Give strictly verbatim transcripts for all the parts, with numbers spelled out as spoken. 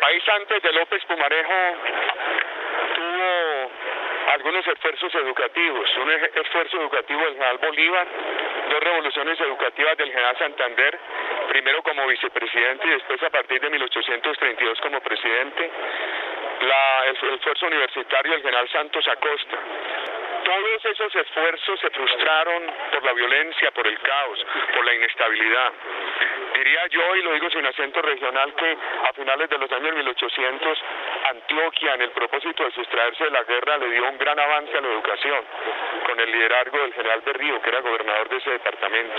país antes de López Pumarejo tuvo algunos esfuerzos educativos, un esfuerzo educativo del general Bolívar, dos revoluciones educativas del general Santander, primero como vicepresidente y después a partir de mil ochocientos treinta y dos como presidente, la, el, el esfuerzo universitario del general Santos Acosta. Todos esos esfuerzos se frustraron por la violencia, por el caos, por la inestabilidad. Diría yo, y lo digo sin acento regional, que a finales de los años mil ochocientos, Antioquia, en el propósito de sustraerse de la guerra, le dio un gran avance a la educación, con el liderazgo del general Berrío, que era gobernador de ese departamento.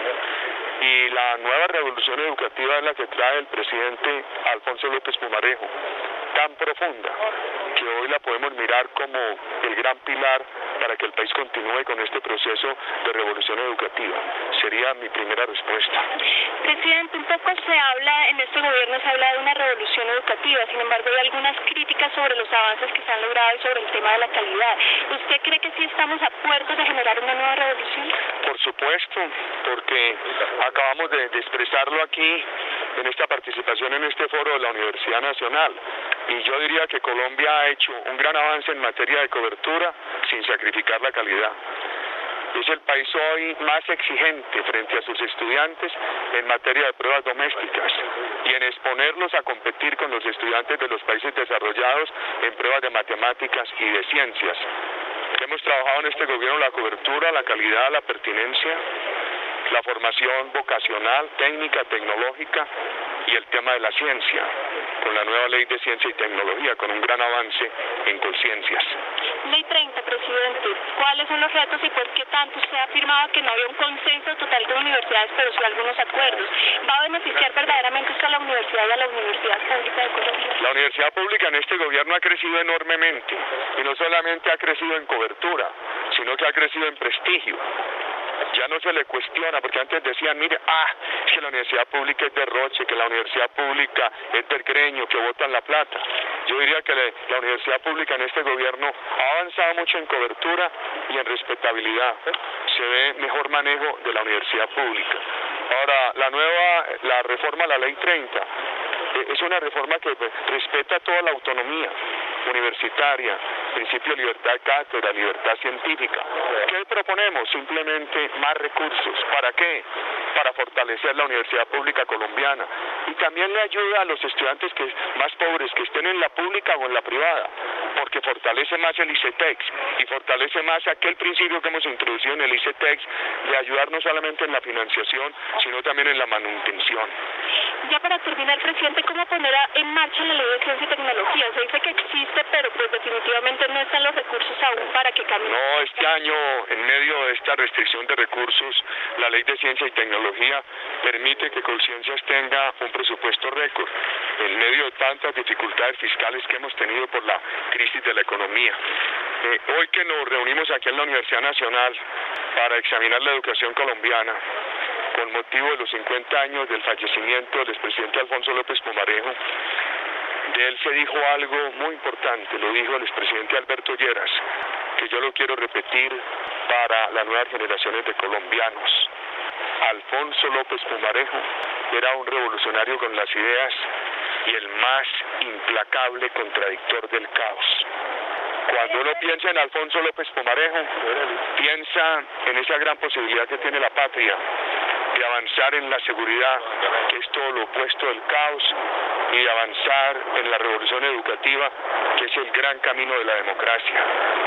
Y la nueva revolución educativa es la que trae el presidente Alfonso López Pumarejo, tan profunda, que hoy la podemos mirar como el gran pilar para que el país continúe con este proceso de revolución educativa. Sería mi primera respuesta. Presidente, un poco se habla, en este gobierno se habla de una revolución educativa, sin embargo hay algunas críticas sobre los avances que se han logrado y sobre el tema de la calidad. ¿Usted cree que sí estamos a puertas de generar una nueva revolución? Por supuesto, porque acabamos de, de expresarlo aquí en esta participación en este foro de la Universidad Nacional. Y yo diría que Colombia ha hecho un gran avance en materia de cobertura sin sacrificar la calidad. Es el país hoy más exigente frente a sus estudiantes en materia de pruebas domésticas y en exponerlos a competir con los estudiantes de los países desarrollados en pruebas de matemáticas y de ciencias. Hemos trabajado en este gobierno la cobertura, la calidad, la pertinencia, la formación vocacional, técnica, tecnológica y el tema de la ciencia, con la nueva ley de ciencia y tecnología, con un gran avance en conciencias. Ley treinta, presidente, ¿cuáles son los retos y por qué tanto usted ha afirmado que no había un consenso total de universidades, pero sí algunos acuerdos? ¿Va a beneficiar verdaderamente esto a la universidad y a la Universidad Pública de Colombia? La universidad pública en este gobierno ha crecido enormemente, y no solamente ha crecido en cobertura, sino que ha crecido en prestigio. Ya no se le cuestiona, porque antes decían, mire, ah, es que la universidad pública es derroche, que la universidad pública es pergreño, que botan la plata. Yo diría que la, la universidad pública en este gobierno ha avanzado mucho en cobertura y en respetabilidad. Se ve mejor manejo de la universidad pública. Ahora, la nueva, la reforma a la ley treinta, eh, es una reforma que pues, respeta toda la autonomía universitaria, principio de libertad de cátedra, libertad científica. ¿Qué proponemos? Simplemente más recursos. ¿Para qué? Para fortalecer la universidad pública colombiana. Y también le ayuda a los estudiantes que más pobres, que estén en la pública o en la privada, porque fortalece más el ICETEX y fortalece más aquel principio que hemos introducido en el ICETEX de ayudar no solamente en la financiación, sino también en la manutención. Ya para terminar, presidente, ¿cómo poner en marcha la ley de ciencia y tecnología? Se dice que existe, pero pues definitivamente no están los recursos aún para que cambie. No, este año, en medio de esta restricción de recursos, la ley de ciencia y tecnología permite que Colciencias tenga un presupuesto récord, en medio de tantas dificultades fiscales que hemos tenido por la crisis de la economía. Eh, hoy que nos reunimos aquí en la Universidad Nacional para examinar la educación colombiana, con motivo de los cincuenta años del fallecimiento del expresidente Alfonso López Pumarejo, de él se dijo algo muy importante, lo dijo el expresidente Alberto Lleras, que yo lo quiero repetir para las nuevas generaciones de colombianos. Alfonso López Pumarejo era un revolucionario con las ideas y el más implacable contradictor del caos. Cuando uno piensa en Alfonso López Pumarejo, piensa en esa gran posibilidad que tiene la patria de avanzar en la seguridad, que es todo lo opuesto del caos, y de avanzar en la revolución educativa, que es el gran camino de la democracia.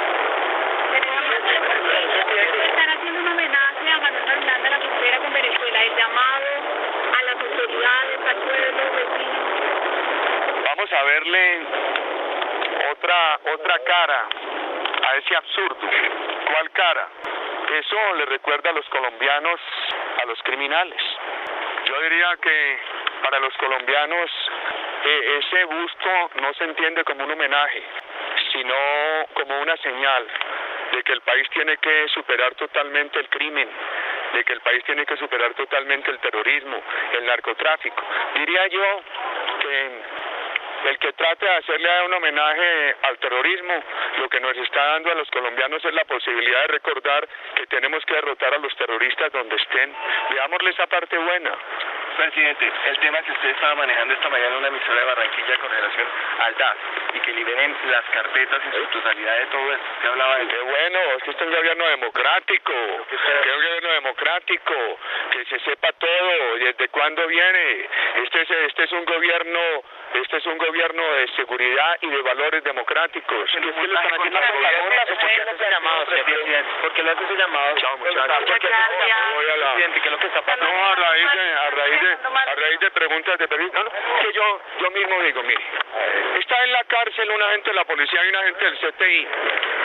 Están haciendo un homenaje a Manuel Hernández de la frontera con Venezuela, el llamado a las autoridades, al pueblo, vecinos. Vamos a verle otra, otra cara a ese absurdo. ¿Cuál cara? Eso le recuerda a los colombianos a los criminales. Yo diría que para los colombianos eh, ese busto no se entiende como un homenaje, sino como una señal de que el país tiene que superar totalmente el crimen, de que el país tiene que superar totalmente el terrorismo, el narcotráfico. Diría yo que el que trate de hacerle un homenaje al terrorismo, lo que nos está dando a los colombianos es la posibilidad de recordar que tenemos que derrotar a los terroristas donde estén. Veámosle esa parte buena. Presidente, el tema que usted estaba manejando esta mañana en una emisora de Barranquilla con relación al D A S y que liberen las carpetas en su totalidad de todo esto. Usted hablaba de... Qué bueno, es que este es un gobierno democrático, que es un gobierno democrático, que se sepa todo, desde cuándo viene. Este es, este es un gobierno, este es un gobierno de seguridad y de valores democráticos. ¿Por qué lo están haciendo al gobierno? ¿Por qué lo hace llamado, señor presidente? ¿Por qué lo hace ese llamado? Chao, muchachos. ¿Por qué Voy a la... presidente? ¿Qué es lo que está pasando? No, a raíz de, a raíz de, a raíz de preguntas de periodistas, no, no, que yo, yo mismo digo, mire, está en la cárcel un agente de la policía y un agente del C T I,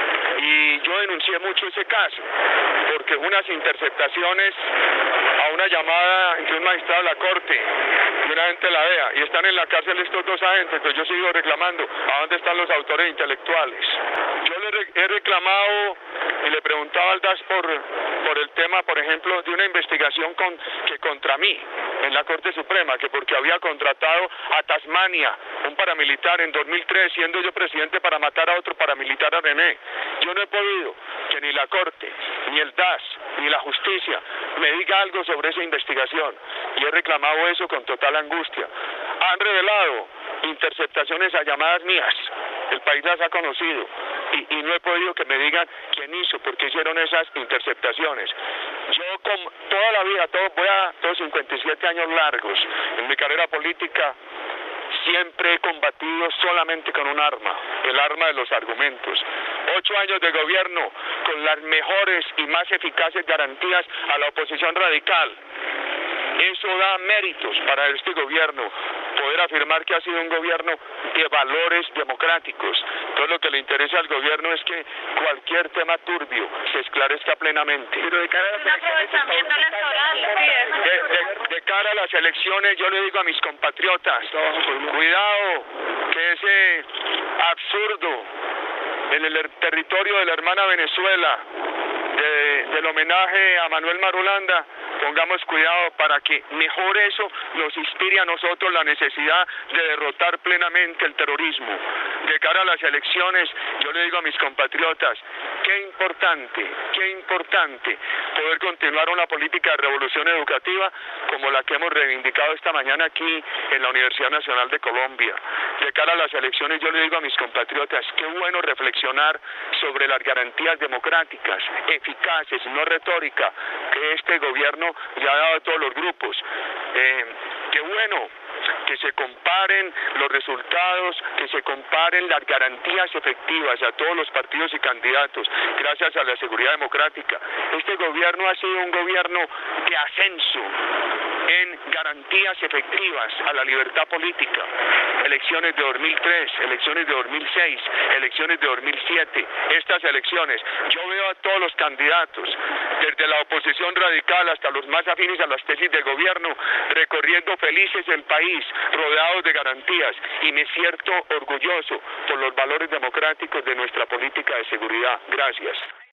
y yo denuncié mucho ese caso, porque unas interceptaciones a una llamada entre un magistrado de la corte y un agente de la D E A, y están en la cárcel estos dos agentes, entonces yo sigo reclamando a dónde están los autores intelectuales. Yo le he reclamado y le preguntaba al D A S por, por el tema, por ejemplo, de una investigación con, que contra mí en la Corte Suprema, que porque había contratado a Tasmania, un paramilitar en dos mil tres, siendo yo presidente, para matar a otro paramilitar, a René. Yo no he podido que ni la Corte, ni el D A S, ni la Justicia me diga algo sobre esa investigación, y he reclamado eso con total angustia. Han revelado interceptaciones a llamadas mías, el país las ha conocido, y, y no he podido que me digan quién hizo, por qué hicieron esas interceptaciones. Yo con toda la vida, todo, voy a todos cincuenta y siete años largos en mi carrera política, siempre he combatido solamente con un arma, el arma de los argumentos. Ocho años de gobierno con las mejores y más eficaces garantías a la oposición radical. Eso da méritos para este gobierno, poder afirmar que ha sido un gobierno de valores democráticos. Entonces lo que le interesa al gobierno es que cualquier tema turbio se esclarezca plenamente. Pero de cara a las aprovechamiento electoral, sí, de, de, de cara a las elecciones, yo le digo a mis compatriotas, cuidado, que ese absurdo en el territorio de la hermana Venezuela, de, del homenaje a Manuel Marulanda, pongamos cuidado para que mejor eso nos inspire a nosotros la necesidad de derrotar plenamente el terrorismo. De cara a las elecciones, yo le digo a mis compatriotas, qué importante, qué importante poder continuar una política de revolución educativa como la que hemos reivindicado esta mañana aquí en la Universidad Nacional de Colombia. De cara a las elecciones, yo le digo a mis compatriotas, qué bueno reflexionar sobre las garantías democráticas, eficaces, no retórica, que este gobierno ya ha dado a todos los grupos. Eh, qué bueno que se comparen los resultados, que se comparen las garantías efectivas a todos los partidos y candidatos, gracias a la seguridad democrática. Este gobierno ha sido un gobierno de ascenso en garantías efectivas a la libertad política. Elecciones de dos mil tres, elecciones de dos mil seis, elecciones de dos mil siete, estas elecciones. Yo veo a todos los candidatos, desde la oposición radical hasta los más afines a las tesis del gobierno, recorriendo felices el país, rodeados de garantías, y me siento orgulloso por los valores democráticos de nuestra política de seguridad. Gracias.